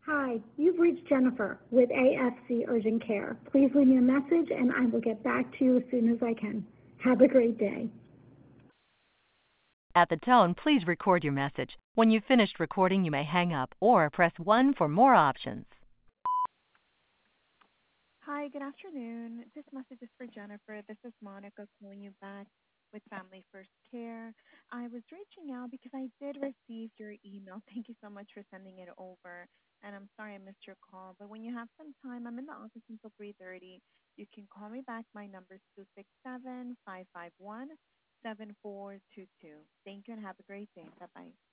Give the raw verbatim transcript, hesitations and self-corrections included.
Hi, you've reached Jennifer with A F C Urgent Care. Please leave me a message and I will get back to you as soon as I can. Have a great day. At the tone, please record your message. When you've finished recording, you may hang up or press one for more options. Hi, good afternoon. This message is for Jennifer. This is Monica calling you back with Family First Care. I was reaching out because I did receive your email. Thank you so much for sending it over. And I'm sorry I missed your call, but when you have some time, I'm in the office until three thirty. You can call me back. My number is two six seven, five five one, seven four two two. Thank you and have a great day. Bye-bye.